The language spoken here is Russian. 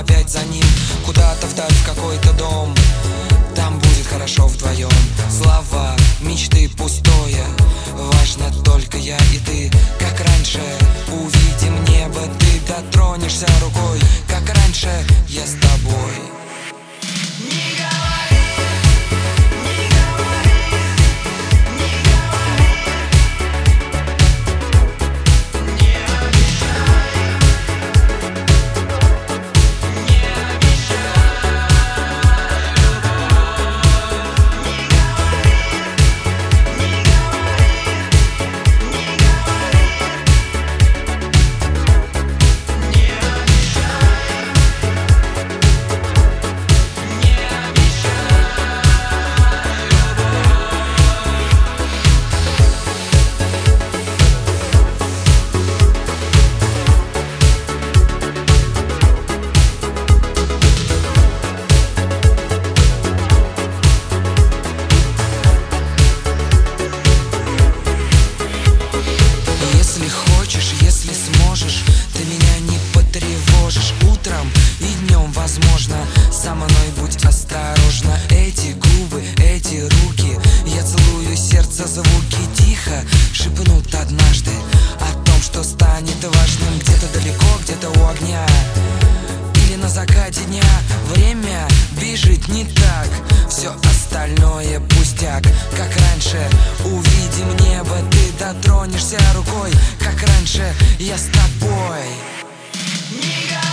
опять за ним куда-то вдаль, в какой-то дом. Там будет хорошо вдвоем. Слова, мечты пустое, важно только я и ты. Как раньше увидим небо, ты дотронешься рукой. Как раньше я с тобой. Если сможешь, ты меня не потревожишь утром и днем, возможно. Со мной будь осторожна. Эти губы, эти руки, я целую сердце, звуки тихо шепнут однажды о том, что станет важным. Где-то далеко, где-то у огня или на закате дня. Время бежит не так, все остальное пустяк. Как раньше увидим небо, ты дотронешься рукой. Как раньше я с тобой.